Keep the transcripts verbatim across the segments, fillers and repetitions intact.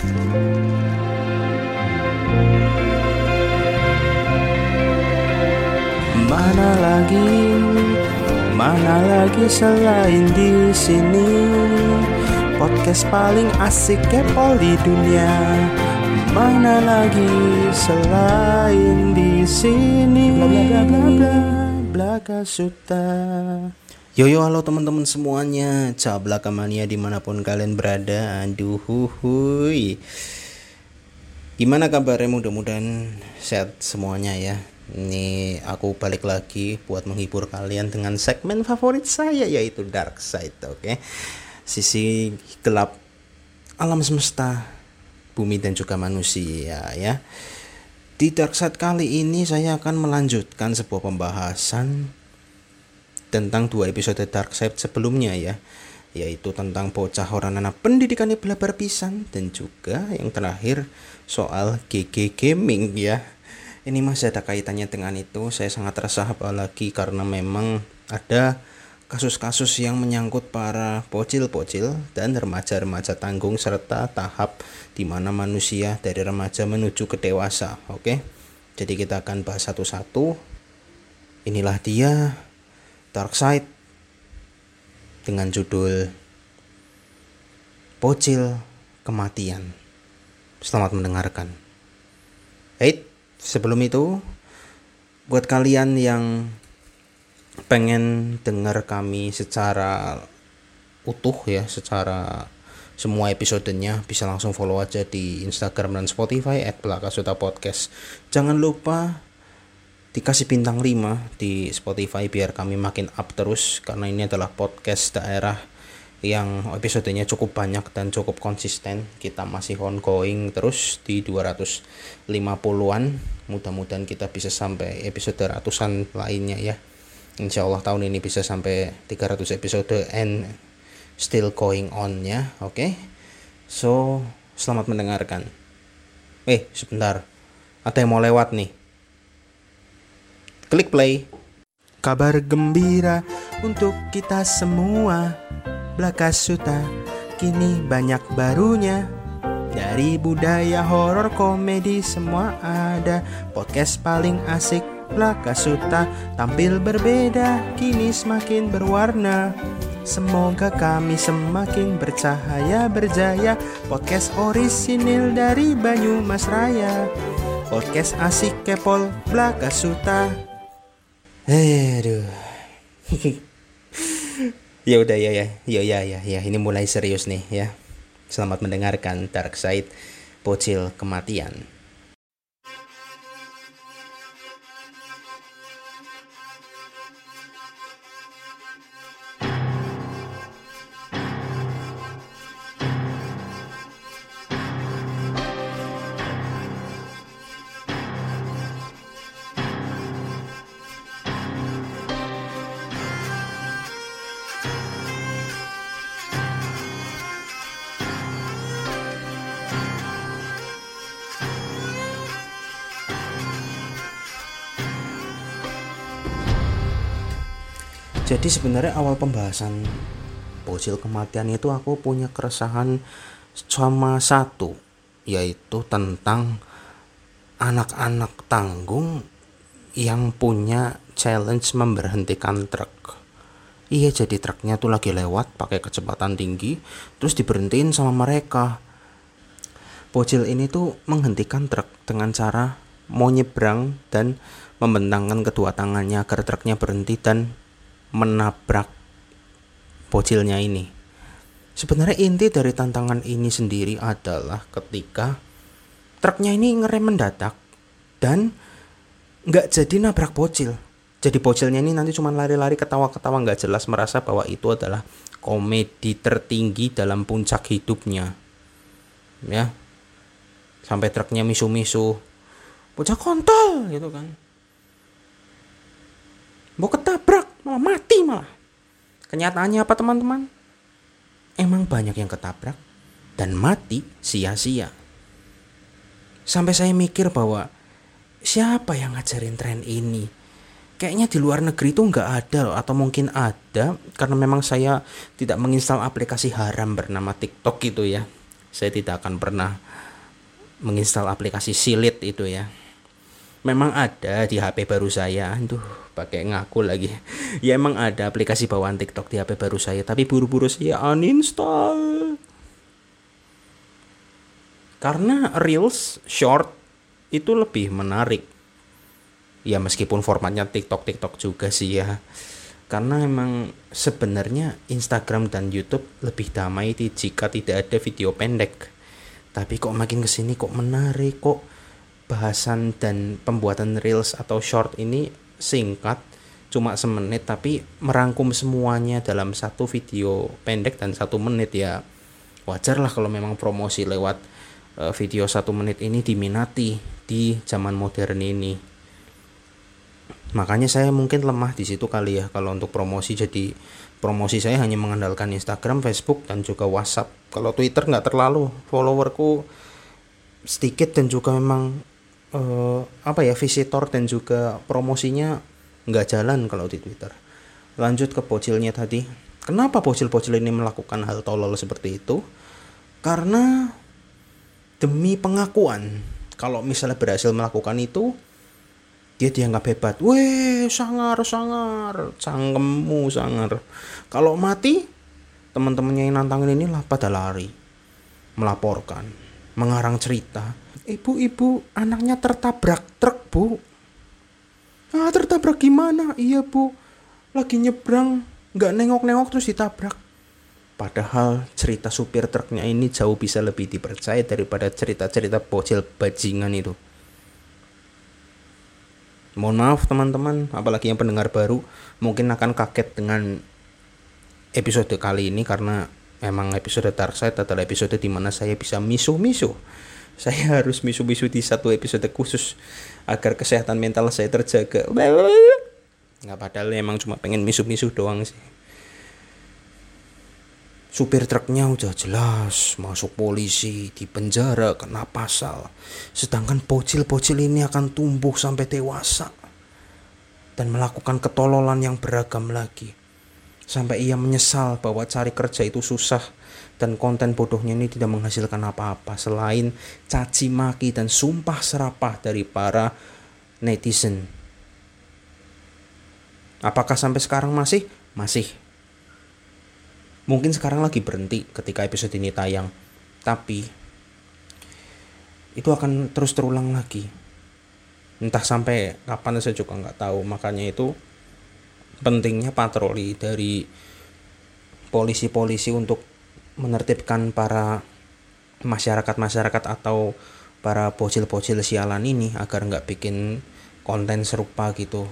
Mana lagi, mana lagi selain di sini, podcast paling asik kepol di dunia. Mana lagi selain di sini, bla bla bla bla Blaka Suta. Yoyo, halo teman-teman semuanya, Cablaka Mania dimanapun kalian berada. Aduh, hui. Gimana kabarnya? Mudah-mudahan sehat semuanya ya. Ini aku balik lagi buat menghibur kalian dengan segmen favorit saya, yaitu Dark Side. Oke, okay? Sisi gelap alam semesta, bumi dan juga manusia ya. Di Dark Side kali ini saya akan melanjutkan sebuah pembahasan tentang dua episode Dark Side sebelumnya ya, yaitu tentang bocah orang anak pendidikannya belabar pisan, dan juga yang terakhir soal G G Gaming ya. Ini masih ada kaitannya dengan itu. Saya sangat resah apalagi karena memang ada kasus-kasus yang menyangkut para bocil-bocil dan remaja-remaja tanggung serta tahap di mana manusia dari remaja menuju ke dewasa. Oke. Jadi kita akan bahas satu-satu. Inilah dia Dark Side dengan judul Bocil Kematian. Selamat mendengarkan. Hey, sebelum itu, buat kalian yang pengen dengar kami secara utuh ya, secara semua episodenya, bisa langsung follow aja di Instagram dan Spotify at Blaka Suta Podcast. Jangan lupa dikasih bintang lima di Spotify biar kami makin up terus, karena ini adalah podcast daerah yang episodenya cukup banyak dan cukup konsisten. Kita masih ongoing terus di dua ratus lima puluhan. Mudah-mudahan kita bisa sampai episode ratusan lainnya ya. Insya Allah tahun ini bisa sampai tiga ratus episode and still going on ya. Oke, okay? So selamat mendengarkan. Eh sebentar, ada yang mau lewat nih. Klik play. Kabar gembira untuk kita semua. Blaka Suta kini banyak barunya. Dari budaya horor komedi semua ada. Podcast paling asik Blaka Suta tampil berbeda, kini semakin berwarna. Semoga kami semakin bercahaya berjaya. Podcast orisinil dari Banyumas Raya. Podcast asik kepol Blaka Suta. Eh, aduh. Ya udah ya ya ya ya ya ya ini mulai serius nih ya. Selamat mendengarkan Dark Side Bocil Kematian. Jadi sebenarnya awal pembahasan Bocil Kematian itu aku punya keresahan sama satu, yaitu tentang anak-anak tanggung yang punya challenge memberhentikan truk. Iya, jadi truknya tuh lagi lewat pakai kecepatan tinggi, terus diberhentiin sama mereka. Bocil ini tuh menghentikan truk dengan cara mau nyebrang dan membentangkan kedua tangannya agar truknya berhenti dan menabrak bocilnya ini. Sebenarnya inti dari tantangan ini sendiri adalah ketika truknya ini ngerem mendadak dan nggak jadi nabrak bocil. Jadi bocilnya ini nanti cuma lari-lari ketawa-ketawa nggak jelas, merasa bahwa itu adalah komedi tertinggi dalam puncak hidupnya. Ya, sampai truknya misu-misu, bocah kontol gitu kan. Mau ketabrak, malah mati malah. Kenyataannya apa teman-teman? Emang banyak yang ketabrak dan mati sia-sia. Sampai saya mikir bahwa siapa yang ngajarin tren ini? Kayaknya di luar negeri itu nggak ada loh, atau mungkin ada karena memang saya tidak menginstal aplikasi haram bernama TikTok gitu ya. Saya tidak akan pernah menginstal aplikasi Silit itu ya. Memang ada di H P baru saya. Aduh, pakai ngaku lagi. Ya emang ada aplikasi bawaan TikTok di H P baru saya, tapi buru-buru saya uninstall. Karena Reels short itu lebih menarik. Ya meskipun formatnya TikTok-TikTok juga sih ya. Karena emang sebenarnya Instagram dan YouTube lebih damai jika tidak ada video pendek. Tapi kok makin kesini kok menarik, kok bahasan dan pembuatan Reels atau short ini singkat, cuma semenit tapi merangkum semuanya dalam satu video pendek dan satu menit. Ya wajar lah kalau memang promosi lewat uh, video satu menit ini diminati di zaman modern ini. Makanya saya mungkin lemah di situ kali ya kalau untuk promosi. Jadi promosi saya hanya mengandalkan Instagram, Facebook dan juga WhatsApp. Kalau Twitter nggak terlalu, followerku sedikit dan juga memang Uh, apa ya visitor dan juga promosinya nggak jalan kalau di Twitter. Lanjut ke bocilnya tadi. Kenapa bocil-bocil ini melakukan hal tolol seperti itu? Karena demi pengakuan. Kalau misalnya berhasil melakukan itu, dia dianggap hebat. Weh, sangar, sangar, cangkemmu sangar. Kalau mati, teman-temannya yang nantangin ini lah pada lari, melaporkan, mengarang cerita. Ibu-ibu, anaknya tertabrak truk, Bu. Ah, tertabrak gimana? Iya, Bu. Lagi nyebrang, gak nengok-nengok terus ditabrak. Padahal cerita supir truknya ini jauh bisa lebih dipercaya daripada cerita-cerita bocil bajingan itu. Mohon maaf teman-teman, apalagi yang pendengar baru, mungkin akan kaget dengan episode kali ini karena memang episode Dark Side adalah episode di mana saya bisa misuh-misuh. Saya harus misu-misu di satu episode khusus agar kesehatan mental saya terjaga. Nggak, padahal emang cuma pengen misu-misu doang sih. Supir truknya udah jelas masuk polisi, di penjara, kena pasal. Sedangkan bocil-bocil ini akan tumbuh sampai dewasa dan melakukan ketololan yang beragam lagi. Sampai ia menyesal bahwa cari kerja itu susah dan konten bodohnya ini tidak menghasilkan apa-apa selain caci maki dan sumpah serapah dari para netizen. Apakah sampai sekarang masih? Masih. Mungkin sekarang lagi berhenti ketika episode ini tayang, tapi itu akan terus terulang lagi. Entah sampai kapan saya juga nggak tahu. Makanya itu pentingnya patroli dari polisi-polisi untuk menertibkan para masyarakat-masyarakat atau para bocil-bocil sialan ini agar nggak bikin konten serupa gitu.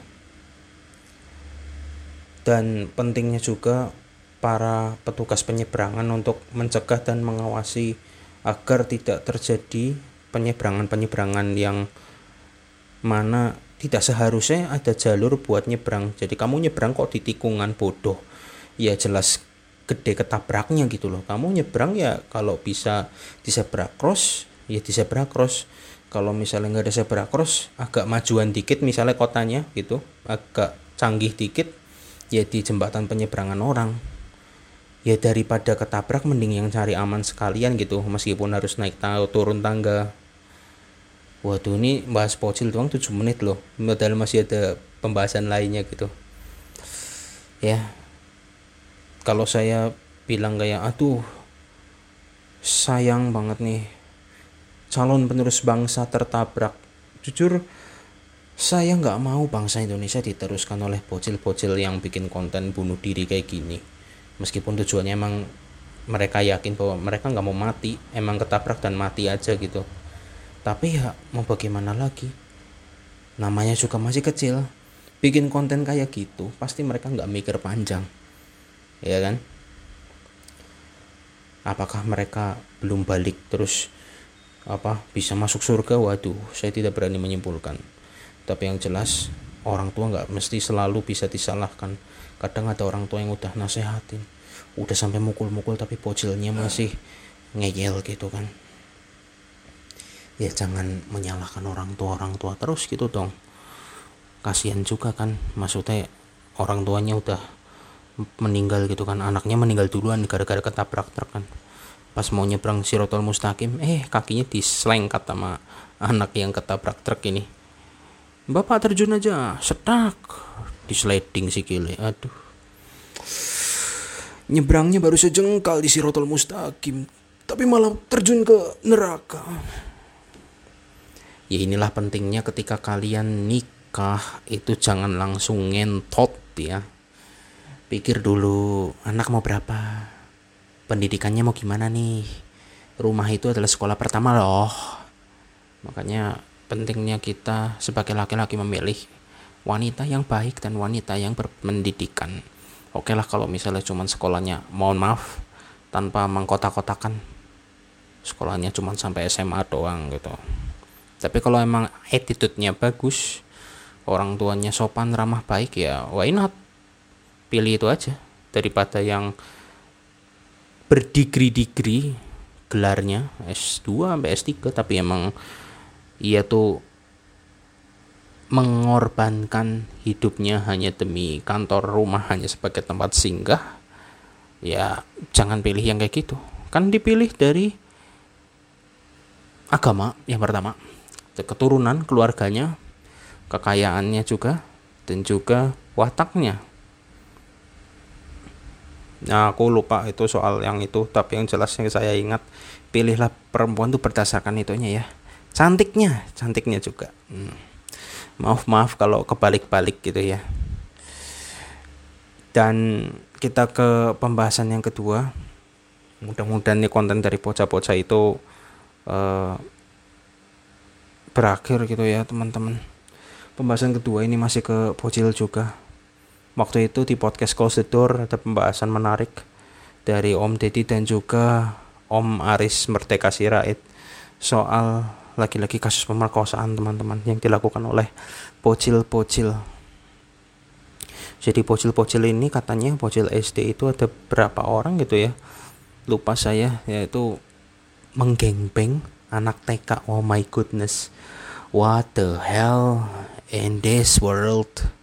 Dan pentingnya juga para petugas penyeberangan untuk mencegah dan mengawasi agar tidak terjadi penyeberangan-penyeberangan yang mana tidak seharusnya ada jalur buat nyebrang. Jadi kamu nyebrang kok di tikungan, bodoh. Ya jelas gede ketabraknya gitu loh. Kamu nyebrang ya kalau bisa di zebra cross ya di zebra cross. Kalau misalnya nggak ada zebra cross, agak majuan dikit misalnya kotanya gitu, agak canggih dikit ya di jembatan penyeberangan orang. Ya daripada ketabrak mending yang cari aman sekalian gitu, meskipun harus naik tangga turun tangga. Waduh, ini bahas bocil doang tujuh menit loh, padahal masih ada pembahasan lainnya gitu ya. Kalau saya bilang kayak aduh sayang banget nih calon penerus bangsa tertabrak, jujur saya gak mau bangsa Indonesia diteruskan oleh bocil-bocil yang bikin konten bunuh diri kayak gini. Meskipun tujuannya emang mereka yakin bahwa mereka gak mau mati, emang ketabrak dan mati aja gitu. Tapi ya mau bagaimana lagi, namanya juga masih kecil, bikin konten kayak gitu pasti mereka gak mikir panjang, ya kan? Apakah mereka belum balik terus apa bisa masuk surga? Waduh, saya tidak berani menyimpulkan. Tapi yang jelas orang tua gak mesti selalu bisa disalahkan. Kadang ada orang tua yang udah nasehatin, udah sampai mukul-mukul tapi bocilnya masih ngeyel gitu kan. Ya jangan menyalahkan orang tua orang tua terus gitu dong, kasihan juga kan. Maksudnya orang tuanya udah meninggal gitu kan, anaknya meninggal duluan gara-gara ketabrak truk kan. Pas mau nyebrang Shirathul Mustaqim, eh kakinya diselengkat sama anak yang ketabrak truk ini. Bapak terjun aja, setak, di sliding sikile. Aduh. Nyebrangnya baru sejengkal di Shirathul Mustaqim, tapi malah terjun ke neraka. Ya inilah pentingnya ketika kalian nikah itu jangan langsung ngentot ya. Pikir dulu, anak mau berapa? Pendidikannya mau gimana nih? Rumah itu adalah sekolah pertama loh. Makanya pentingnya kita sebagai laki-laki memilih wanita yang baik dan wanita yang berpendidikan. Oke lah kalau misalnya cuman sekolahnya, mohon maaf, tanpa mengkotak-kotakan, sekolahnya cuman sampai S M A doang gitu. Tapi kalau emang attitude-nya bagus, orang tuanya sopan, ramah, baik, ya why not? Pilih itu aja daripada yang berdigri-digri gelarnya S dua sampai S tiga tapi emang ia tuh mengorbankan hidupnya hanya demi kantor, rumah hanya sebagai tempat singgah. Ya jangan pilih yang kayak gitu. Kan dipilih dari agama yang pertama, keturunan, keluarganya, kekayaannya juga, dan juga wataknya. Nah aku lupa itu soal yang itu, tapi yang jelas yang saya ingat, pilihlah perempuan tuh berdasarkan itunya ya, cantiknya, cantiknya juga. hmm. Maaf maaf kalau kebalik-balik gitu ya. Dan kita ke pembahasan yang kedua. Mudah-mudahan nih konten dari bocah-bocah itu uh, berakhir gitu ya teman-teman. Pembahasan kedua ini masih ke bocil juga. Waktu itu di podcast Close the Door ada pembahasan menarik dari Om Deddy dan juga Om Aris Merdeka Sirait soal lagi-lagi kasus pemerkosaan teman-teman yang dilakukan oleh bocil-bocil. Jadi bocil-bocil ini katanya bocil S D itu ada berapa orang gitu ya, lupa saya, yaitu menggengbeng anak T K. Oh my goodness, what the hell in this world.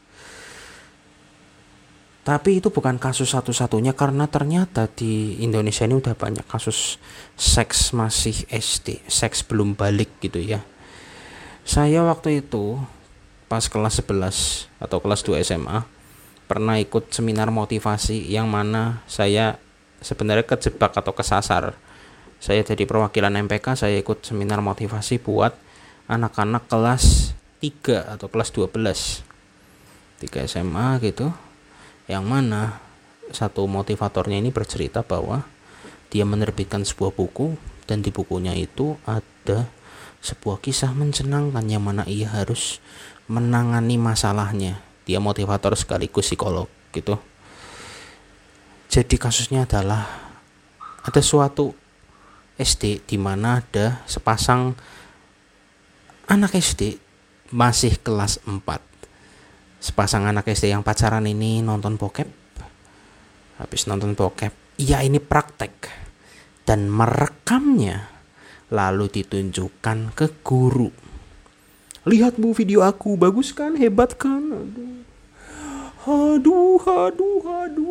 Tapi itu bukan kasus satu-satunya, karena ternyata di Indonesia ini udah banyak kasus seks masih S D, seks belum balik gitu ya. Saya waktu itu pas kelas sebelas atau kelas dua S M A pernah ikut seminar motivasi yang mana saya sebenarnya kejebak atau kesasar. Saya jadi perwakilan M P K, saya ikut seminar motivasi buat anak-anak kelas tiga atau kelas dua belas, tiga S M A gitu. Yang mana satu motivatornya ini bercerita bahwa dia menerbitkan sebuah buku, dan di bukunya itu ada sebuah kisah menyenangkan yang mana ia harus menangani masalahnya. Dia motivator sekaligus psikolog gitu. Jadi kasusnya adalah ada suatu S D di mana ada sepasang anak S D masih kelas empat. Sepasang anak S D yang pacaran ini nonton bokep. Habis nonton bokep, iya ini praktek, dan merekamnya lalu ditunjukkan ke guru. Lihat bu video aku, bagus kan, hebat kan. Aduh, aduh, aduh,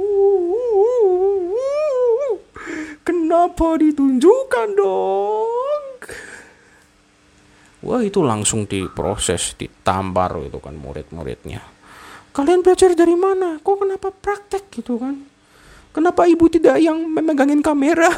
aduh. Kenapa ditunjukkan dong? Wah itu langsung diproses, ditampar itu kan murid-muridnya. Kalian belajar dari mana? Kok kenapa praktek gitu kan? Kenapa ibu tidak yang memegangin kamera?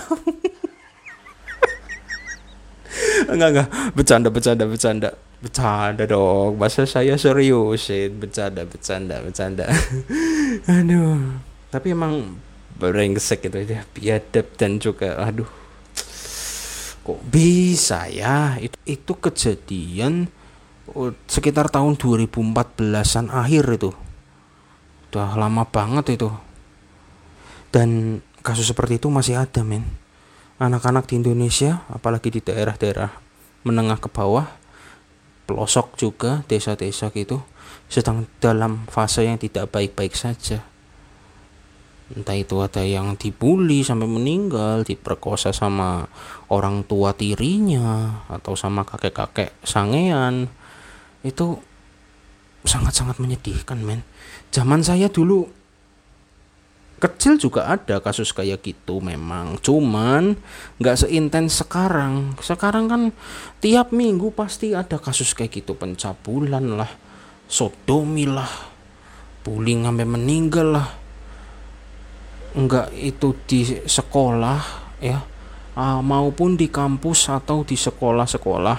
Enggak enggak, bercanda bercanda bercanda. Bercanda dong. Masa saya seriusin, bercanda bercanda bercanda. Aduh. Tapi emang brengsek gitu ya, biadab dan juga aduh. Kok bisa ya? Itu itu kejadian oh, sekitar tahun dua ribu empat belasan akhir itu. Udah lama banget itu. Dan kasus seperti itu masih ada men. Anak-anak di Indonesia, apalagi di daerah-daerah menengah ke bawah, pelosok juga, desa-desa gitu, sedang dalam fase yang tidak baik-baik saja. Entah itu ada yang dibully sampai meninggal, diperkosa sama orang tua tirinya atau sama kakek-kakek sangean. Itu sangat-sangat menyedihkan men. Zaman saya dulu Kecil juga ada kasus kayak gitu memang, cuman nggak seintens sekarang. Sekarang kan tiap minggu pasti ada kasus kayak gitu, pencabulan lah, sodomi lah, bullying sampai meninggal lah. Enggak itu di sekolah ya, uh, maupun di kampus atau di sekolah-sekolah.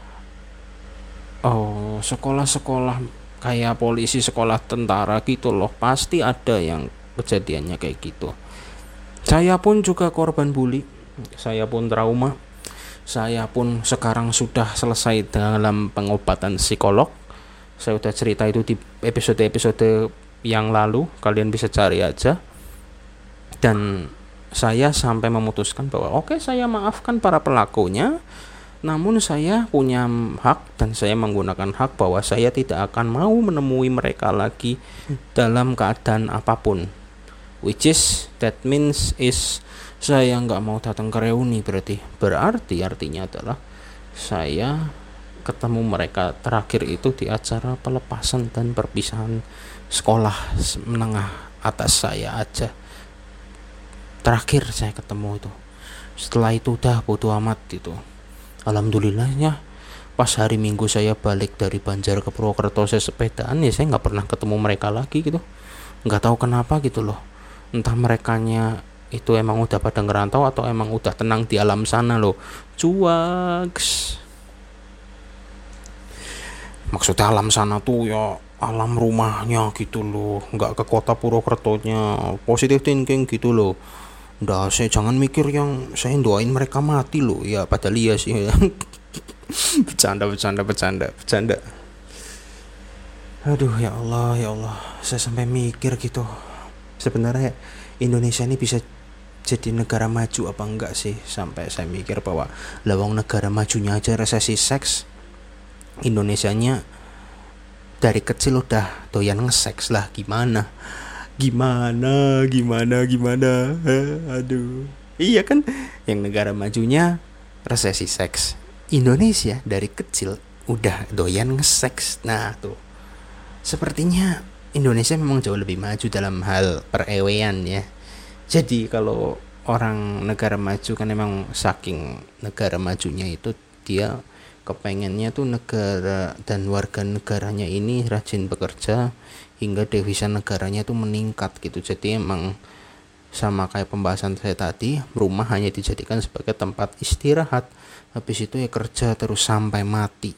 Oh, sekolah-sekolah kayak polisi, sekolah tentara gitu loh, pasti ada yang kejadiannya kayak gitu. Saya pun juga korban bully, saya pun trauma, saya pun sekarang sudah selesai dalam pengobatan psikolog. Saya udah cerita itu di episode-episode yang lalu, kalian bisa cari aja. Dan saya sampai memutuskan bahwa oke, okay, saya maafkan para pelakunya, namun saya punya hak dan saya menggunakan hak bahwa saya tidak akan mau menemui mereka lagi dalam keadaan apapun. Which is, that means is saya nggak mau datang ke reuni. Berarti berarti artinya adalah saya ketemu mereka terakhir itu di acara pelepasan dan perpisahan sekolah menengah atas saya aja. Terakhir saya ketemu itu. Setelah itu udah bodo amat gitu. Alhamdulillahnya pas hari Minggu saya balik dari Banjar ke Purwokerto, saya sepedaan, ya saya nggak pernah ketemu mereka lagi gitu. Nggak tahu kenapa gitu loh. Entah merekanya itu emang udah pada ngerantau atau emang udah tenang di alam sana loh. Cuaks. Maksudnya alam sana tuh ya alam rumahnya gitu loh, nggak ke kota Purwokertonya. Positive thinking gitu loh. Udah, saya jangan mikir yang saya doain mereka mati loh. Ya padahal iya sih. bercanda bercanda bercanda bercanda. Aduh ya Allah ya Allah, saya sampai mikir gitu. Sebenarnya Indonesia ini bisa jadi negara maju apa enggak sih? Sampai saya mikir bahwa lawang negara majunya aja resesi seks, Indonesianya dari kecil udah doyan nge-seks lah. Gimana? Gimana? Gimana? Gimana? Eh, aduh. Iya kan? Yang negara majunya resesi seks, Indonesia dari kecil udah doyan nge-seks. Nah tuh, sepertinya Indonesia memang jauh lebih maju dalam hal perewean ya. Jadi kalau orang negara maju kan memang saking negara majunya itu dia kepengennya tuh negara dan warga negaranya ini rajin bekerja hingga devisa negaranya tuh meningkat gitu. Jadi emang sama kayak pembahasan saya tadi, rumah hanya dijadikan sebagai tempat istirahat, habis itu ya kerja terus sampai mati.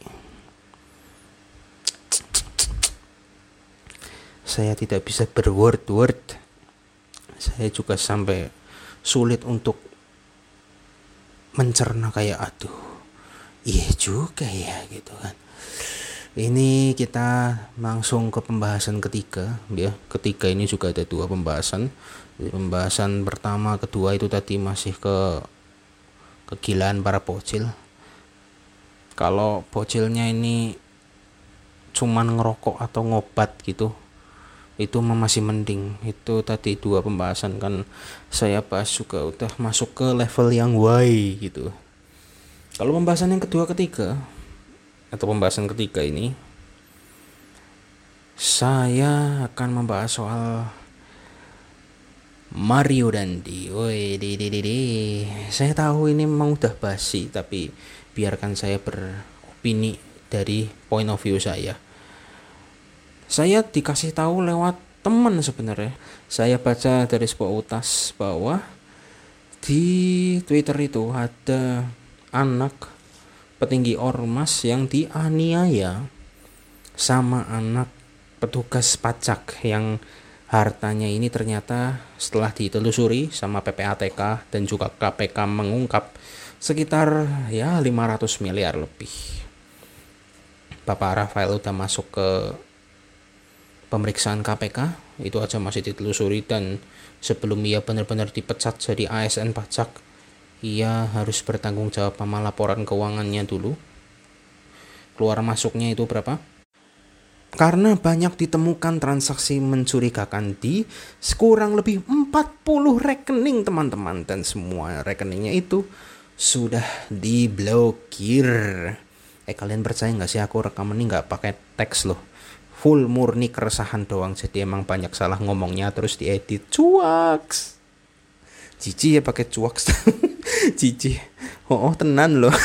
Saya tidak bisa berword-word. Saya juga sampai sulit untuk mencerna kayak aduh, iya juga ya gitu kan. Ini kita langsung ke pembahasan ketiga ya. Ketiga ini juga ada dua pembahasan. Pembahasan pertama, kedua itu tadi masih ke kegilaan para bocil. Kalau bocilnya ini cuman ngerokok atau ngobat gitu, itu masih mending. Itu tadi dua pembahasan kan saya bahas juga udah masuk ke level yang why gitu. Kalau pembahasan yang kedua ketiga atau pembahasan ketiga ini, saya akan membahas soal Mario Dandi. Woi, di di di di. Saya tahu ini memang udah basi, tapi biarkan saya beropini dari point of view saya. Saya dikasih tahu lewat teman sebenarnya. Saya baca dari sebuah utas bahwa di Twitter itu ada anak petinggi ormas yang dianiaya sama anak petugas pajak yang hartanya ini ternyata setelah ditelusuri sama P P A T K dan juga K P K mengungkap sekitar ya lima ratus miliar lebih. Bapak Rafael udah masuk ke pemeriksaan K P K, itu aja masih ditelusuri, dan sebelum ia benar-benar dipecat jadi A S N pajak, ia harus bertanggung jawab sama laporan keuangannya dulu. Keluar masuknya itu berapa? Karena banyak ditemukan transaksi mencurigakan di kurang lebih empat puluh rekening teman-teman, dan semua rekeningnya itu sudah diblokir. Eh kalian percaya nggak sih aku rekam ini nggak pakai teks loh, full murni keresahan doang, jadi emang banyak salah ngomongnya terus diedit. Cuaks cici ya pakai cuaks. Cici oh, oh tenan loh.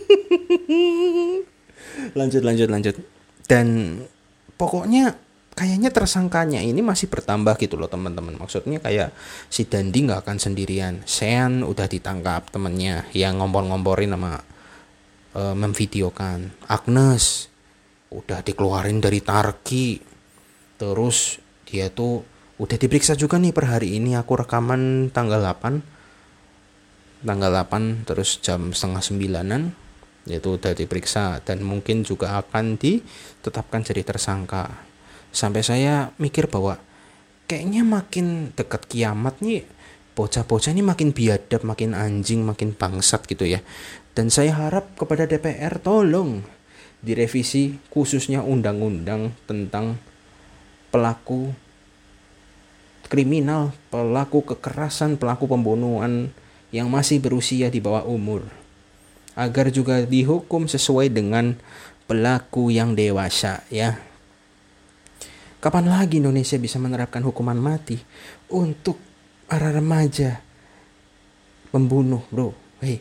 lanjut lanjut lanjut dan pokoknya kayaknya tersangkanya ini masih bertambah gitu loh teman-teman. Maksudnya kayak si Dandi nggak akan sendirian. Sean udah ditangkap temennya yang ngompor-ngomporin sama e, memvideokan. Agnes udah dikeluarin dari Tarki. Terus dia tuh udah diperiksa juga nih per hari ini. Aku rekaman tanggal delapan tanggal delapan terus jam setengah sembilanan itu udah diperiksa dan mungkin juga akan ditetapkan jadi tersangka. Sampai saya mikir bahwa kayaknya makin dekat kiamat nih bocah-bocah ini makin biadab, makin anjing, makin bangsat gitu ya. Dan saya harap kepada D P R tolong direvisi khususnya undang-undang tentang pelaku kriminal, pelaku kekerasan, pelaku pembunuhan yang masih berusia di bawah umur, agar juga dihukum sesuai dengan pelaku yang dewasa ya. Kapan lagi Indonesia bisa menerapkan hukuman mati untuk para remaja pembunuh, bro? Hei,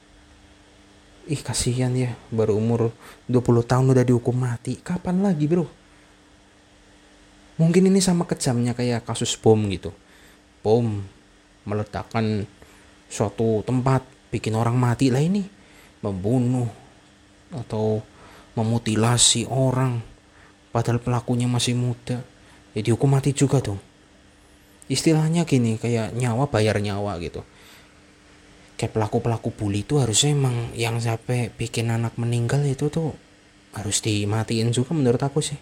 ih kasihan ya, baru umur dua puluh tahun udah dihukum mati. Kapan lagi, bro? Mungkin ini sama kejamnya kayak kasus bom gitu. Bom meledakkan suatu tempat, bikin orang mati. Lah ini membunuh atau memutilasi orang padahal pelakunya masih muda, ya dihukum mati juga dong. Istilahnya gini, kayak nyawa bayar nyawa gitu. Kayak pelaku-pelaku bully itu harusnya emang yang sampai bikin anak meninggal itu tuh harus dimatiin juga menurut aku sih.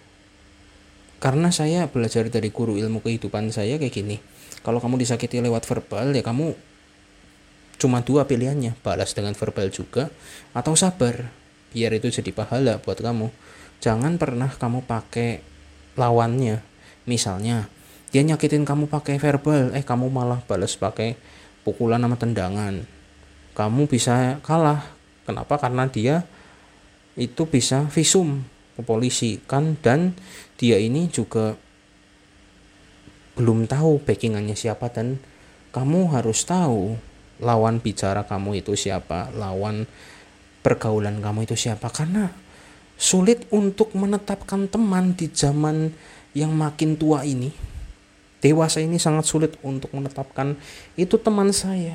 Karena saya belajar dari guru ilmu kehidupan saya kayak gini, kalau kamu disakiti lewat verbal ya kamu cuma dua pilihannya, balas dengan verbal juga atau sabar, biar itu jadi pahala buat kamu. Jangan pernah kamu pakai lawannya. Misalnya dia nyakitin kamu pakai verbal, eh kamu malah balas pakai pukulan sama tendangan, kamu bisa kalah. Kenapa? Karena dia itu bisa visum ke polisi kan, dan dia ini juga belum tahu backingannya siapa, dan kamu harus tahu lawan bicara kamu itu siapa, lawan pergaulan kamu itu siapa. Karena sulit untuk menetapkan teman di zaman yang makin tua ini. Dewasa ini sangat sulit untuk menetapkan itu teman saya.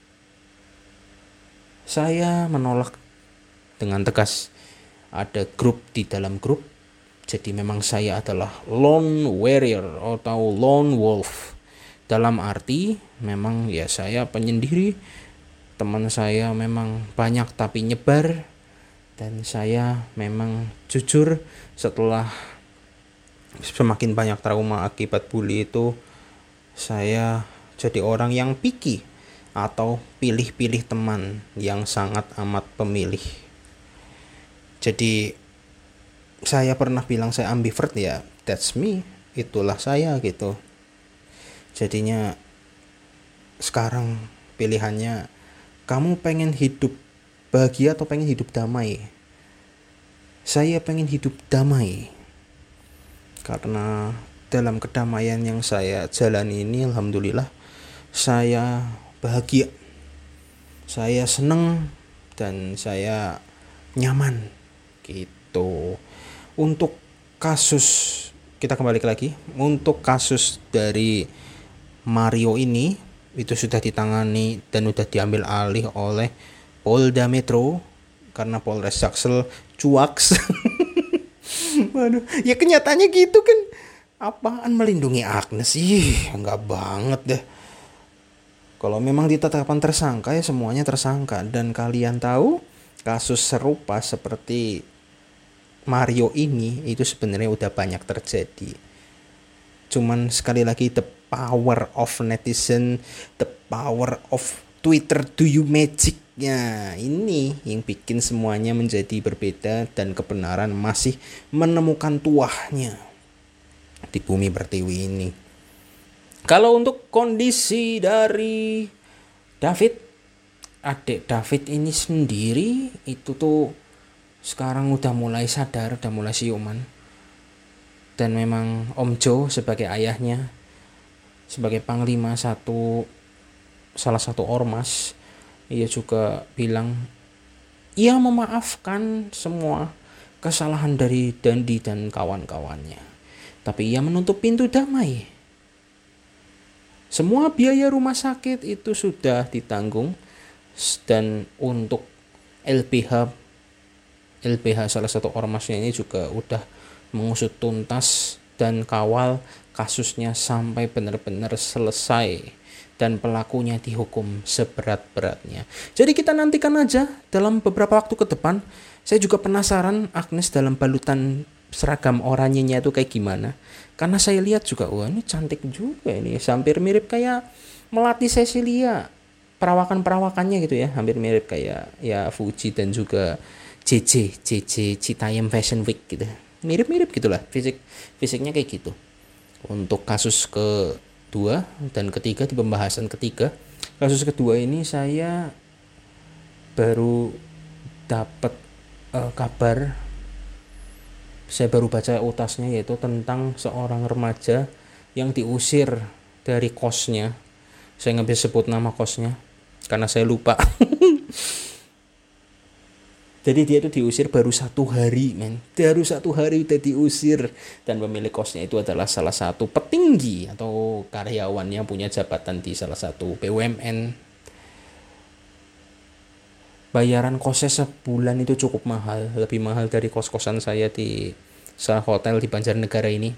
Saya menolak dengan tegas ada grup di dalam grup. Jadi memang saya adalah lone warrior atau lone wolf. Dalam arti memang ya saya penyendiri. Teman saya memang banyak tapi nyebar. Dan saya memang jujur setelah semakin banyak trauma akibat bully itu, saya jadi orang yang picky atau pilih-pilih teman yang sangat amat pemilih. Jadi saya pernah bilang saya ambivert, ya that's me, itulah saya gitu. Jadinya sekarang pilihannya, kamu pengen hidup bahagia atau pengen hidup damai? Saya pengen hidup damai. Karena dalam kedamaian yang saya jalani ini, alhamdulillah saya bahagia, saya seneng, dan saya nyaman gitu. Untuk kasus, kita kembali lagi, untuk kasus dari Mario ini itu sudah ditangani dan sudah diambil alih oleh Polda Metro, karena Polres Jaksel cuaks. Waduh, ya kenyataannya gitu kan. Apaan melindungi Agnes sih? Enggak banget deh. Kalau memang ditetapkan tersangka ya semuanya tersangka. Dan kalian tahu kasus serupa seperti Mario ini itu sebenarnya udah banyak terjadi. Cuman sekali lagi, the power of netizen, the power of Twitter do you magic-nya ini yang bikin semuanya menjadi berbeda dan kebenaran masih menemukan tuahnya di bumi pertiwi ini. Kalau untuk kondisi dari David, adik David ini sendiri itu tuh sekarang udah mulai sadar, udah mulai siuman. Dan memang Om Jo sebagai ayahnya, sebagai panglima satu salah satu ormas, ia juga bilang ia memaafkan semua kesalahan dari Dandi dan kawan-kawannya. Tapi ia menutup pintu damai. Semua biaya rumah sakit itu sudah ditanggung, dan untuk L B H L B H salah satu ormasnya ini juga udah mengusut tuntas dan kawal kasusnya sampai benar-benar selesai dan pelakunya dihukum seberat-beratnya. Jadi kita nantikan aja dalam beberapa waktu ke depan. Saya juga penasaran Agnes dalam balutan seragam oranyenya itu kayak gimana. Karena saya lihat juga, wah ini cantik juga ini, hampir mirip kayak Melati Cecilia. Perawakan-perawakannya gitu ya, hampir mirip kayak ya Fuji dan juga J J J J Citayam Fashion Week gitu. Mirip-mirip gitulah fisik fisiknya kayak gitu. Untuk kasus kedua dan ketiga, di pembahasan ketiga, kasus kedua ini saya baru dapat uh, kabar, saya baru baca utasnya, yaitu tentang seorang remaja yang diusir dari kosnya. Saya nggak bisa sebut nama kosnya karena saya lupa. Jadi dia itu diusir baru satu hari, men. Baru satu hari udah diusir. Dan pemilik kosnya itu adalah salah satu petinggi atau karyawan yang punya jabatan di salah satu B U M N. Bayaran kosnya sebulan itu cukup mahal. Lebih mahal dari kos-kosan saya di salah hotel di Banjarnegara ini.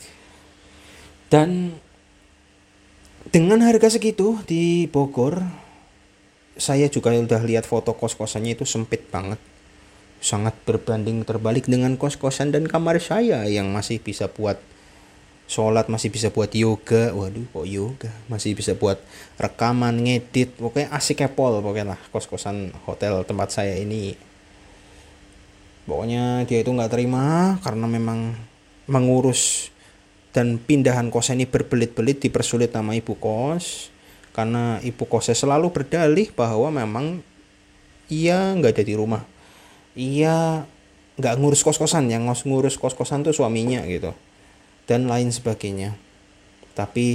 Dan dengan harga segitu di Bogor, saya juga udah lihat foto kos-kosannya itu sempit banget. Sangat berbanding terbalik dengan kos-kosan dan kamar saya yang masih bisa buat sholat, masih bisa buat yoga. Waduh, kok yoga? Masih bisa buat rekaman, ngedit. Pokoknya asik kepol pokoknya lah kos-kosan hotel tempat saya ini. Pokoknya dia itu gak terima karena memang mengurus dan pindahan kos ini berbelit-belit, dipersulit sama ibu kos. Karena ibu kosnya selalu berdalih bahwa memang ia gak ada di rumah. Ia gak ngurus kos-kosan, yang ngurus kos-kosan tuh suaminya gitu. Dan lain sebagainya. Tapi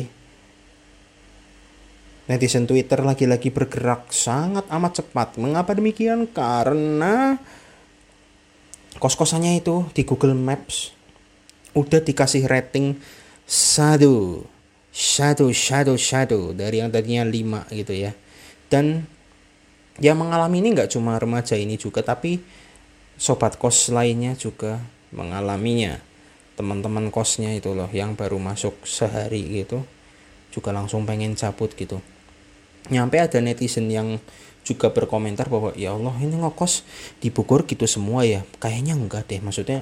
netizen Twitter lagi-lagi bergerak sangat amat cepat. Mengapa demikian? Karena kos-kosannya itu di Google Maps udah dikasih rating satu. Shadow, shadow, shadow. Dari yang tadinya lima gitu ya. Dan yang mengalami ini gak cuma remaja ini juga, tapi sobat kos lainnya juga mengalaminya. Teman-teman kosnya itu loh yang baru masuk sehari gitu juga langsung pengen cabut gitu. Nyampe ada netizen yang juga berkomentar bahwa ya Allah, ini ngekos di Bogor gitu semua ya. Kayaknya enggak deh, maksudnya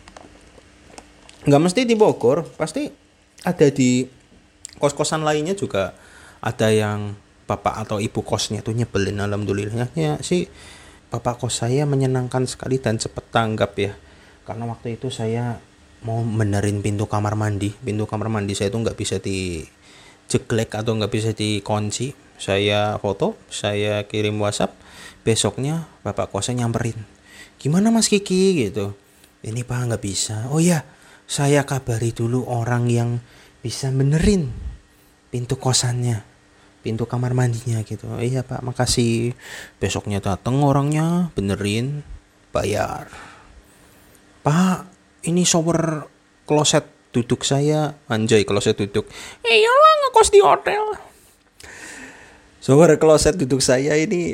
enggak mesti di Bogor, pasti ada di kos-kosan lainnya juga ada yang bapak atau ibu kosnya tuh nyebelin. Alhamdulillahnya sih bapak kos saya menyenangkan sekali dan cepat tanggap ya. Karena waktu itu saya mau benerin pintu kamar mandi. Pintu kamar mandi saya itu gak bisa dijeglek atau gak bisa dikunci. Saya foto, saya kirim WhatsApp. Besoknya bapak kosnya nyamperin. Gimana Mas Kiki gitu. Ini Pak gak bisa. Oh ya, saya kabari dulu orang yang bisa benerin pintu kosannya, pintu kamar mandinya gitu. Oh, iya Pak, makasih. Besoknya datang orangnya, benerin, bayar. Pak, ini shower kloset duduk saya. Anjay, kloset duduk. Eh iyalah, ngekos di hotel. Shower kloset duduk saya ini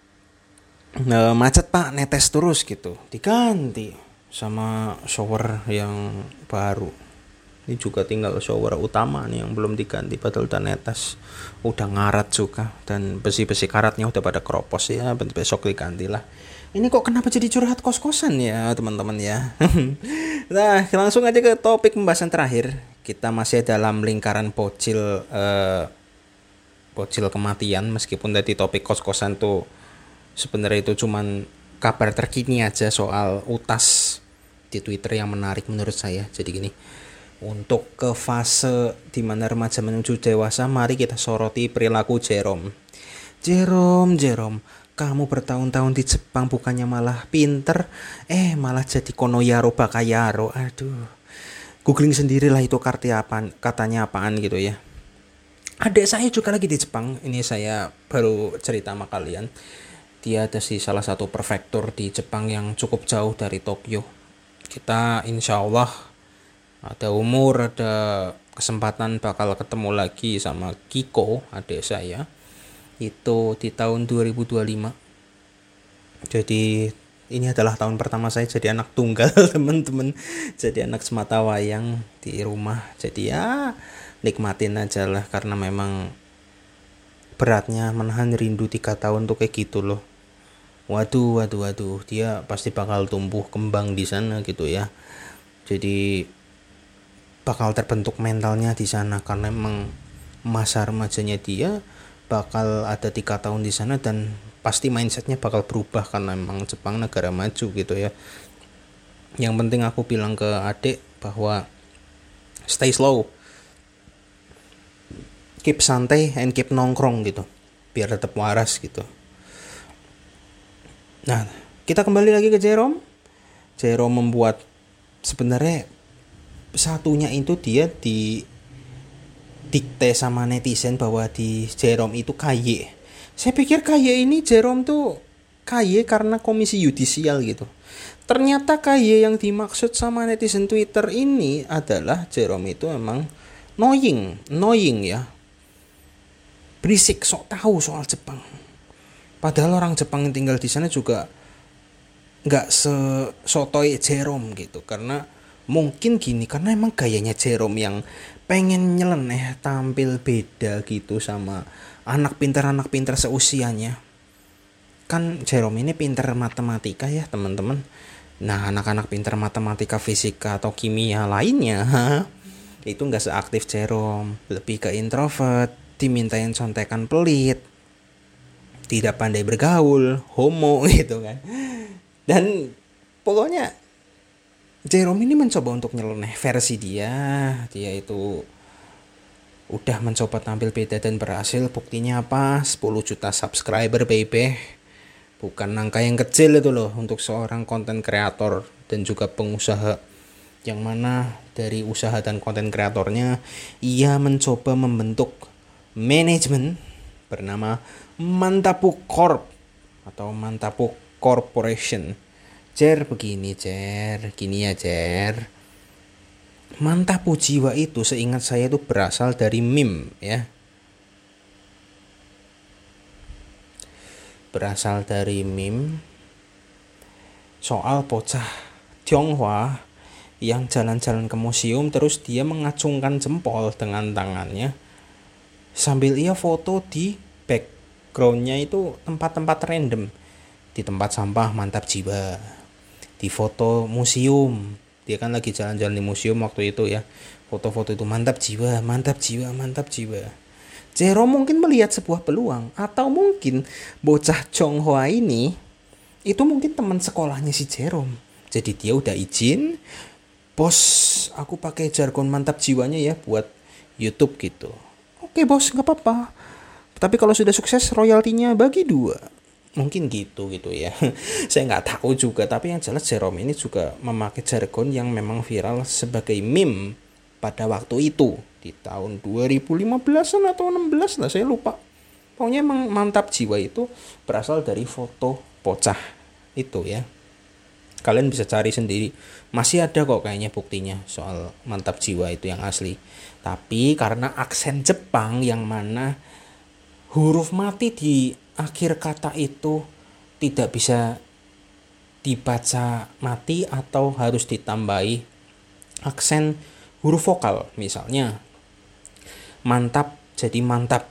nah, macet Pak, netes terus gitu. Diganti sama shower yang baru. Ini juga tinggal shower utama nih yang belum diganti, padahal udah netes, udah ngarat juga, dan besi-besi karatnya udah pada keropos ya. Besok diganti lah. Ini kok kenapa jadi curhat kos-kosan ya teman-teman ya. Nah langsung aja ke topik pembahasan terakhir. Kita masih dalam lingkaran bocil eh, bocil kematian, meskipun tadi topik kos-kosan tuh sebenarnya itu cuman kabar terkini aja soal utas di Twitter yang menarik menurut saya. Jadi gini, untuk ke fase di mana remaja menuju dewasa, mari kita soroti perilaku Jerome. Jerome, Jerome, kamu bertahun-tahun di Jepang bukannya malah pinter, eh malah jadi konoyaro bakayaro. Aduh, googling sendirilah itu kartu apa, katanya apaan gitu ya. Adik saya juga lagi di Jepang. Ini saya baru cerita sama kalian. Dia ada di salah satu prefektur di Jepang yang cukup jauh dari Tokyo. Kita insya Allah ada umur, ada kesempatan bakal ketemu lagi sama Kiko, adik saya. Itu di tahun dua ribu dua puluh lima. Jadi ini adalah tahun pertama saya jadi anak tunggal, teman-teman. Jadi anak semata wayang di rumah. Jadi ya nikmatin aja lah, karena memang beratnya menahan rindu tiga tahun tuh kayak gitu loh. Waduh, waduh, waduh, dia pasti bakal tumbuh kembang di sana gitu ya. Jadi bakal terbentuk mentalnya di sana, karena memang masa remajanya dia bakal ada tiga tahun di sana, dan pasti mindsetnya bakal berubah karena memang Jepang negara maju gitu ya. Yang penting aku bilang ke adik bahwa stay slow, keep santai and keep nongkrong gitu, biar tetap waras gitu. Nah, kita kembali lagi ke Jerome. Jerome membuat, sebenarnya satunya itu dia di dikte sama netizen bahwa di Jerome itu K Y. Saya pikir K Y ini Jerome tuh K Y karena komisi yudisial gitu. Ternyata K Y yang dimaksud sama netizen Twitter ini adalah Jerome itu emang annoying, annoying ya. Berisik, sok tahu soal Jepang. Padahal orang Jepang yang tinggal di sana juga nggak se-sotoy Jerome gitu. Karena mungkin gini, karena emang gayanya Jerome yang pengen nyeleneh, tampil beda gitu sama anak pintar-anak pintar seusianya. Kan Jerome ini pintar matematika ya teman-teman. Nah, anak-anak pintar matematika, fisika atau kimia lainnya itu nggak seaktif Jerome, lebih ke introvert, dimintain contekan pelit, tidak pandai bergaul, homo gitu kan. Dan pokoknya Jerome ini mencoba untuk nyeleneh versi dia. Dia itu udah mencoba tampil beda dan berhasil. Buktinya apa? sepuluh juta subscriber baby. Bukan angka yang kecil itu loh untuk seorang konten kreator dan juga pengusaha. Yang mana dari usaha dan konten kreatornya, ia mencoba membentuk manajemen bernama Mantapu Corp atau Mantapu Corporation. Jer begini Jer, gini ya Jer. Mantapu jiwa itu seingat saya itu berasal dari meme ya. Berasal dari meme soal bocah Tionghoa yang jalan-jalan ke museum, terus dia mengacungkan jempol dengan tangannya sambil ia foto di backgroundnya itu tempat-tempat random. Di tempat sampah mantap jiwa, di foto museum, dia kan lagi jalan-jalan di museum waktu itu ya, foto-foto itu mantap jiwa, mantap jiwa, mantap jiwa. Jerome mungkin melihat sebuah peluang, atau mungkin bocah Tionghoa ini itu mungkin teman sekolahnya si Jerome. Jadi dia udah izin, bos aku pakai jargon mantap jiwanya ya buat YouTube gitu. Oke bos, nggak apa-apa. Tapi kalau sudah sukses royaltinya bagi dua. Mungkin gitu gitu ya. Saya nggak tahu juga, tapi yang jelas Jerome ini juga memakai jargon yang memang viral sebagai meme pada waktu itu di tahun dua ribu lima belasan atau enam belas lah, saya lupa. Pokoknya emang mantap jiwa itu berasal dari foto bocah itu ya. Kalian bisa cari sendiri. Masih ada kok kayaknya buktinya soal mantap jiwa itu yang asli. Tapi karena aksen Jepang yang mana huruf mati di akhir kata itu tidak bisa dibaca mati atau harus ditambahi aksen huruf vokal. Misalnya mantap jadi mantap.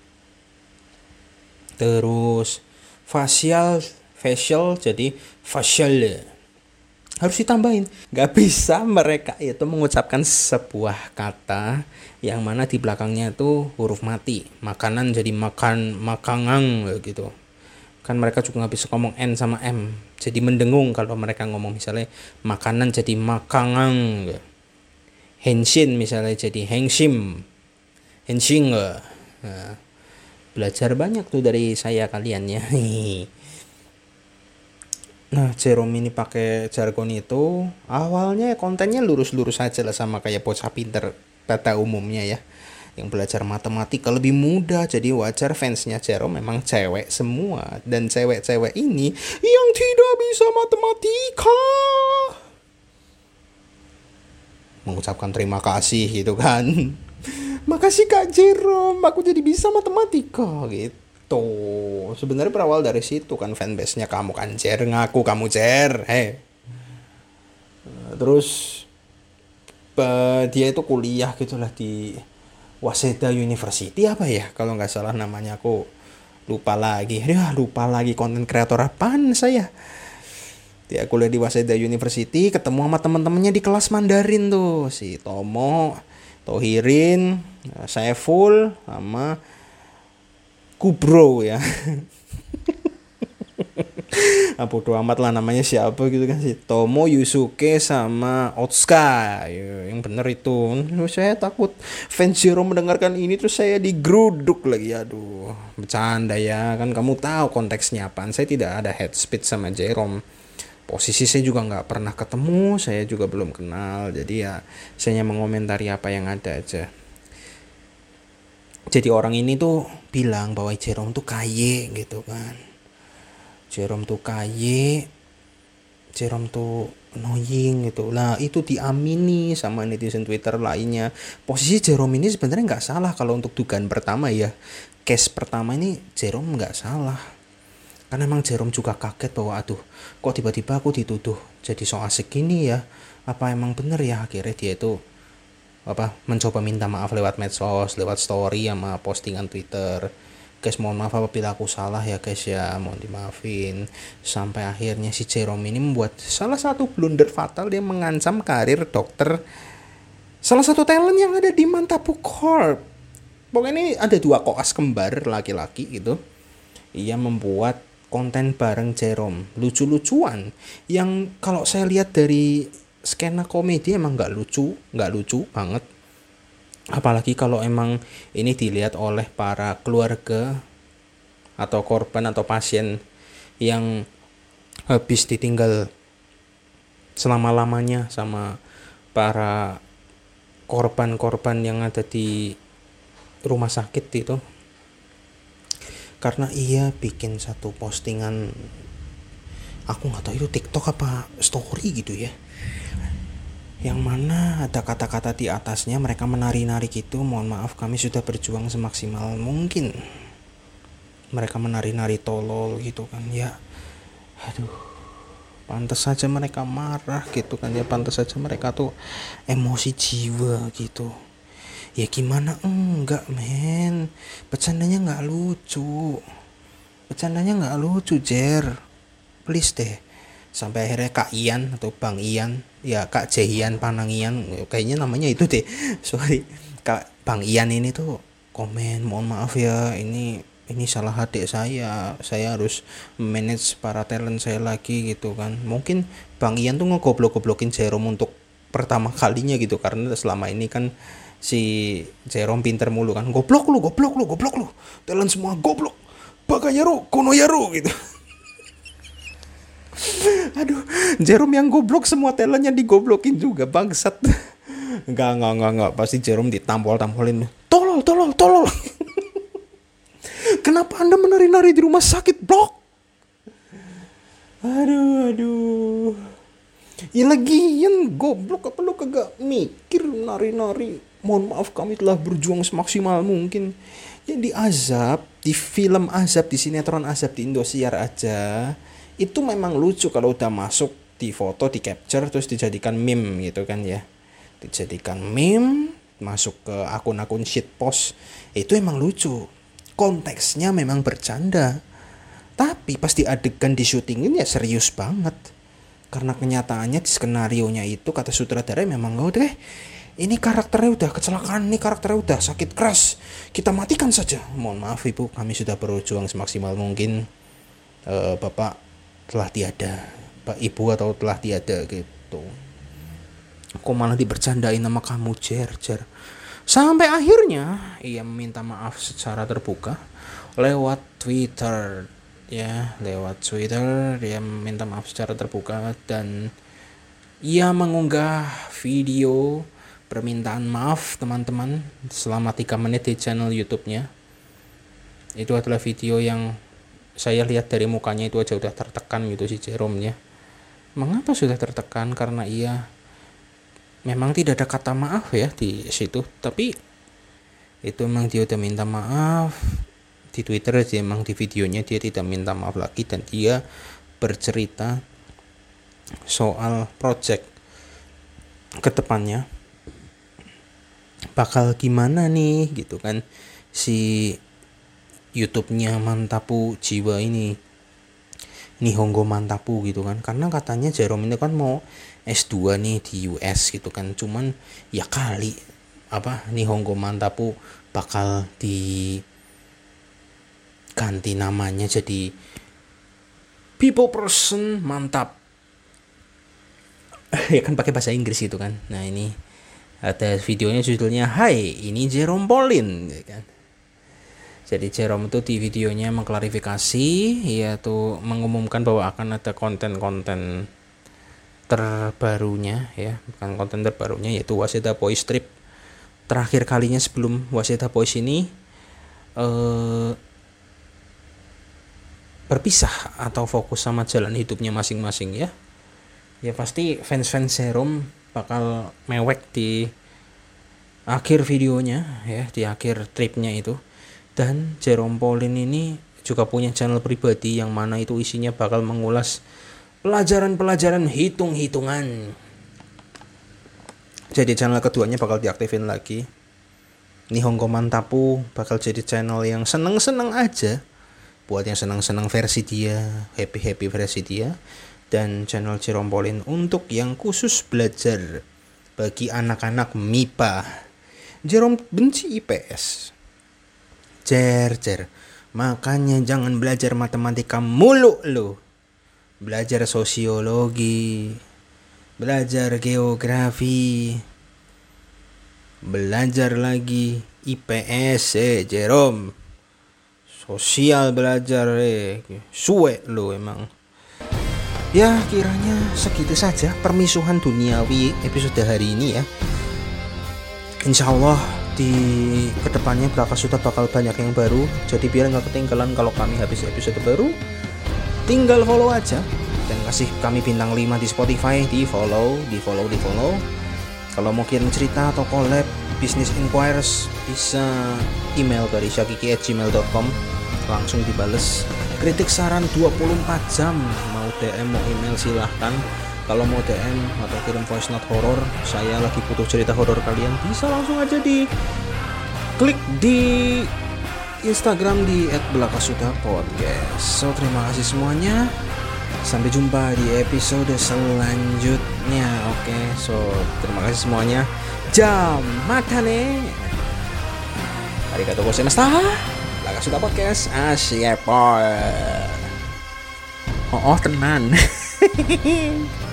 Terus facial facial jadi facial. Harus ditambahin. Gak bisa mereka itu mengucapkan sebuah kata yang mana di belakangnya itu huruf mati. Makanan jadi makan, makangang gitu. Kan mereka juga gak bisa ngomong N sama M. Jadi mendengung kalau mereka ngomong misalnya makanan jadi makangang. Henshin misalnya jadi hengshim. Henshin. Nah, belajar banyak tuh dari saya kalian ya. Nah, Jerome ini pakai jargon itu, awalnya kontennya lurus-lurus aja lah sama kayak bocah pinter pada umumnya ya. Yang belajar matematika lebih mudah, jadi wajar fansnya Jerome memang cewek semua. Dan cewek-cewek ini yang tidak bisa matematika mengucapkan terima kasih gitu kan. Makasih Kak Jerome, aku jadi bisa matematika gitu. Tuh, sebenarnya berawal dari situ kan fanbase-nya kamu kan Jer, ngaku kamu Jer. Hei. Terus uh, dia itu kuliah gitulah di Waseda University apa ya? Kalau nggak salah namanya, aku lupa lagi. Ya, lupa lagi konten kreator apaan saya. Dia kuliah di Waseda University, ketemu sama teman-temannya di kelas Mandarin tuh, si Tomo, Tohirin, Saiful sama Kubro ya. Ah, bodo amat lah namanya siapa gitu kan, si Tomo, Yusuke sama Otsuka ya, yang bener itu. Saya takut fans Jerome mendengarkan ini terus saya digeruduk lagi. Aduh, bercanda ya, kan kamu tahu konteksnya apaan. Saya tidak ada head speech sama Jerome. Posisi saya juga nggak pernah ketemu, saya juga belum kenal. Jadi ya saya hanya mengomentari apa yang ada aja. Jadi orang ini tuh bilang bahwa Jerome tuh kaya gitu kan. Jerome tuh kaya, Jerome tuh annoying gitu. Nah itu diamini sama netizen Twitter lainnya. Posisi Jerome ini sebenarnya nggak salah kalau untuk dugaan pertama ya. Case pertama ini Jerome nggak salah. Karena emang Jerome juga kaget bahwa aduh kok tiba-tiba aku dituduh jadi so asik gini ya. Apa emang bener ya, akhirnya dia itu apa mencoba minta maaf lewat medsos, lewat story sama postingan Twitter. Guys, mohon maaf apabila aku salah ya guys ya, mohon dimaafin. Sampai akhirnya si Jerome ini membuat salah satu blunder fatal, dia mengancam karir dokter salah satu talent yang ada di Mantapu Corp. Pokoknya ini ada dua koas kembar laki-laki gitu. Ia membuat konten bareng Jerome, lucu-lucuan yang kalau saya lihat dari skena komedi emang nggak lucu, nggak lucu banget. Apalagi kalau emang ini dilihat oleh para keluarga atau korban atau pasien yang habis ditinggal selama-lamanya sama para korban-korban yang ada di rumah sakit itu. Karena ia bikin satu postingan, aku nggak tahu itu TikTok apa story gitu ya, yang mana ada kata-kata di atasnya, mereka menari-nari gitu. Mohon maaf kami sudah berjuang semaksimal mungkin. Mereka menari-nari tolol gitu kan ya. Aduh, pantas saja mereka marah gitu kan ya, pantas saja mereka tuh emosi jiwa gitu. Ya gimana enggak men, bercandanya nggak lucu, bercandanya nggak lucu Jer, please deh. Sampai akhirnya Kak Ian atau Bang Ian, ya Kak Jehian Panangian, kayaknya namanya itu deh, sorry, Kak Bang Ian ini tuh komen, mohon maaf ya, ini ini salah adik saya, saya harus manage para talent saya lagi gitu kan. Mungkin Bang Ian tuh ngegoblok-goblokin Jerome untuk pertama kalinya gitu, karena selama ini kan si Jerome pinter mulu kan, goblok lu, goblok lu, goblok lu, talent semua goblok, bakayaru, konoyaru gitu. Aduh, Jerome yang goblok, semua talentnya digoblokin juga, bangsat. Enggak, enggak, enggak, enggak, pasti Jerome ditampol-tampolin. Tolol, tolol, tolol. Kenapa Anda menari-nari di rumah sakit, blok? Aduh, aduh. Ya lagian goblok, apa lu kagak mikir nari-nari? Mohon maaf kami telah berjuang semaksimal mungkin. Ya di Azab, di film Azab, di sinetron Azab di Indosiar aja, itu memang lucu kalau udah masuk di foto, di capture terus dijadikan meme gitu kan ya. Dijadikan meme, masuk ke akun-akun shitpost, itu emang lucu. Konteksnya memang bercanda. Tapi pas di adegan di syutingin ya serius banget. Karena kenyataannya di skenarionya itu kata sutradara memang gak udah, ini karakternya udah kecelakaan, ini karakternya udah sakit keras, kita matikan saja. Mohon maaf ibu, kami sudah berjuang semaksimal mungkin, e, bapak telah tiada, pak ibu atau telah tiada gitu. Kok malah dibercandain sama kamu Jer, Jer. Sampai akhirnya ia meminta maaf secara terbuka lewat Twitter. ya lewat Twitter. Dia minta maaf secara terbuka dan ia mengunggah video permintaan maaf teman-teman selama tiga menit di channel YouTube-nya. Itu adalah video yang saya lihat dari mukanya itu aja udah tertekan gitu si Jerome-nya. Mengapa sudah tertekan? Karena ia memang tidak ada kata maaf ya di situ, tapi itu memang dia udah minta maaf di Twitter aja. Emang di videonya dia tidak minta maaf lagi dan dia bercerita soal project kedepannya bakal gimana nih gitu kan si YouTube-nya Mantapu Jiwa ini Nihongo Mantapu gitu kan, karena katanya Jerome ini kan mau S dua nih di U S gitu kan. Cuman ya kali apa Nihongo Mantapu bakal diganti namanya jadi People Person Mantap ya kan pakai bahasa Inggris gitu kan. Nah ini ada videonya judulnya Hai ini Jerome Pauline gitu kan. Jadi Jerome itu di videonya mengklarifikasi, yaitu mengumumkan bahwa akan ada konten-konten terbarunya ya, bukan konten terbarunya yaitu Waseda Boys Trip. Terakhir kalinya sebelum Waseda Boys ini eh, berpisah atau fokus sama jalan hidupnya masing-masing ya. Ya pasti fans-fans Jerome bakal mewek di akhir videonya ya, di akhir tripnya itu. Dan Jerome Pauline ini juga punya channel pribadi yang mana itu isinya bakal mengulas pelajaran-pelajaran hitung-hitungan. Jadi channel keduanya bakal diaktifin lagi. Nihongo Mantapu bakal jadi channel yang seneng-seneng aja, buat yang seneng-seneng versi dia, happy-happy versi dia. Dan channel Jerome Pauline untuk yang khusus belajar bagi anak-anak M I P A. Jerome benci I P S. Cer, cer. Makanya jangan belajar matematika mulu lo. Belajar sosiologi, belajar geografi, belajar lagi I P S eh Jerome. Sosial belajar eh suwe lo emang. Ya kiranya segitu saja permisuhan duniawi episode hari ini ya. Insya Allah di kedepannya bakal sudah bakal banyak yang baru. Jadi biar nggak ketinggalan kalau kami habis episode baru, tinggal follow aja dan kasih kami bintang lima di Spotify, di follow, di follow, di follow. Kalau mau kirim cerita atau collab, business inquiries bisa email dari syakiki at gmail dot com, langsung dibales. Kritik saran dua puluh empat jam, mau D M mau email silahkan. Kalau mau D M atau kirim voice note horror, saya lagi butuh cerita horror kalian, bisa langsung aja di klik di Instagram di et belakasuda podcast. So terima kasih semuanya, sampai jumpa di episode selanjutnya. Oke, so terima kasih semuanya. Jamatane. Arigatou gozaimashita. Belakasuda podcast. Asyik boy. Oh, oh tenan.